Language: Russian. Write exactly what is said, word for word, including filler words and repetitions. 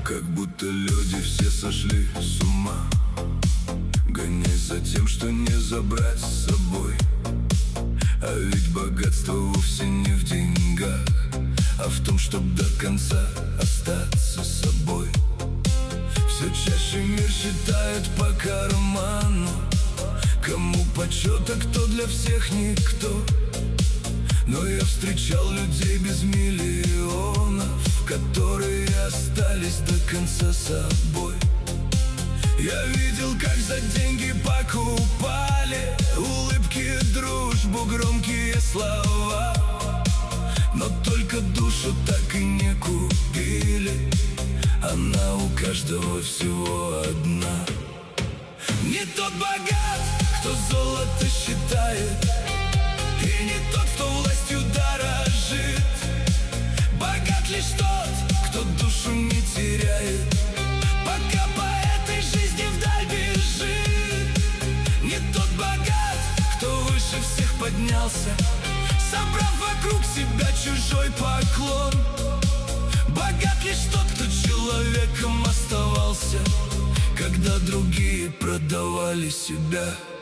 Как будто люди все сошли с ума, гонясь за тем, что не забрать с собой. А ведь богатство вовсе не в деньгах, а в том, чтоб до конца остаться собой. Все чаще мир считает по карману, кому почет, а кто для всех никто. Но я встречал людей без миллионов, которые остались до конца собой. Я видел, как за деньги покупали улыбки, дружбу, громкие слова, но только душу так и не купили. Она у каждого всего одна. Не тот богат, кто золото считает, и не тот, кто властью дорожит. Богат лишь тот, кто душу не теряет, пока по этой жизни вдаль бежит. Не тот богат, кто выше всех поднялся, собрав вокруг себя чужой поклон. Богат лишь тот, кто человеком оставался, когда другие продавали себя.